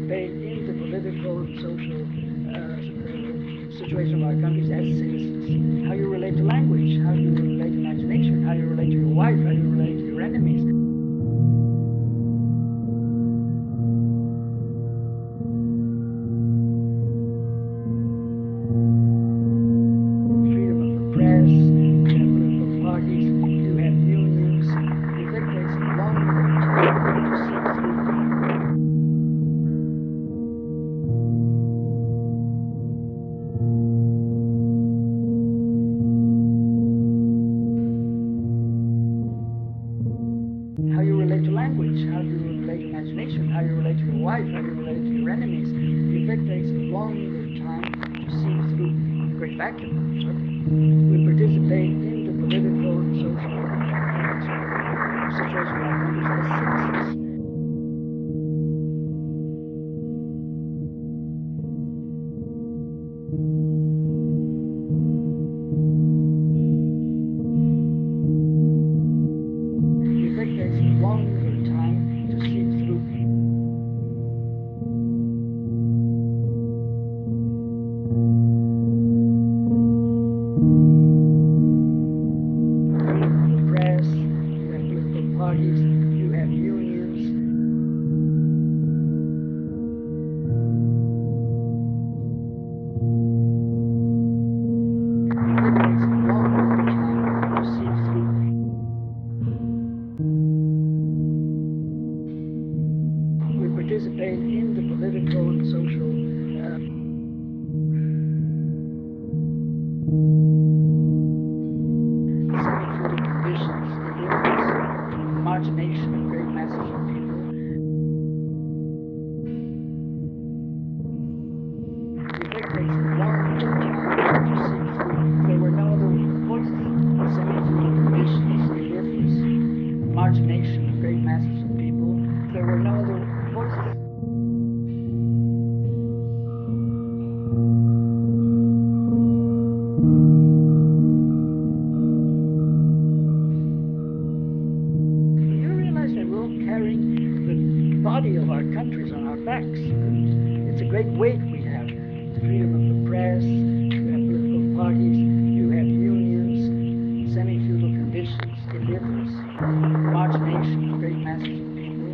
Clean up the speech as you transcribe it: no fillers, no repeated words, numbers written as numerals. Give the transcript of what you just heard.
participate in the political and social situation of our countries as citizens. How you relate to language, how you relate to imagination, how you relate to your wife, how you relate to your enemies. Freedom of the press, you have political parties, you have unions. That takes a long time to see through. How you relate to language, how you relate to imagination, how you relate to your wife, how you relate to your enemies. The effect takes a longer time to see through. A great vacuum. We participate in the political and social situation of our countries as citizens. The effect takes a longer time to see through. Freedom of the press, you have political parties, you have unions. The effect takes a longer time to see through. We participate in the political and social semi-feudal conditions, the margination of great masses of people. The effect takes a long time to see through. There were no other voices. Semi-feudal conditions, indifference, margination of great masses of people. There were no other voices. You realize that we're all carrying the body of our countries on our backs. It's a great weight we have. Freedom of the press, you have political parties, you have unions, semi-feudal conditions, indifference, margination of great masses of people.